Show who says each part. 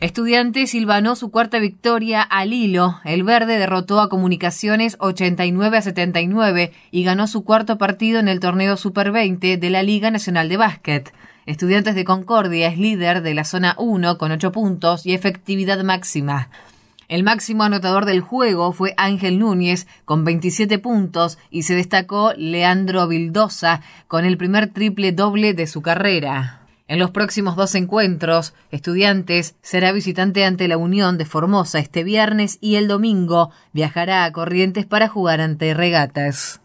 Speaker 1: Estudiantes silvanó su cuarta victoria al hilo. El verde derrotó a Comunicaciones 89-79 y ganó su cuarto partido en el torneo Super 20 de la Liga Nacional de Básquet. Estudiantes de Concordia es líder de la zona 1 con 8 puntos y efectividad máxima. El máximo anotador del juego fue Ángel Núñez con 27 puntos y se destacó Leandro Vildosa con el primer triple doble de su carrera. En los próximos 2 encuentros, Estudiantes será visitante ante la Unión de Formosa este viernes y el domingo viajará a Corrientes para jugar ante Regatas.